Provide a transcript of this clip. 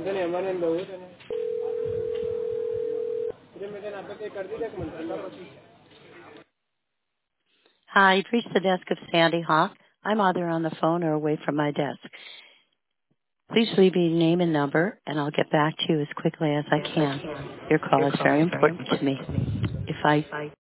Hi, you've reached the desk of Sandy Hawk. I'm either on the phone or away from my desk. Please leave your name and number, and I'll get back to you as quickly as I can. Your call is very important to me. If I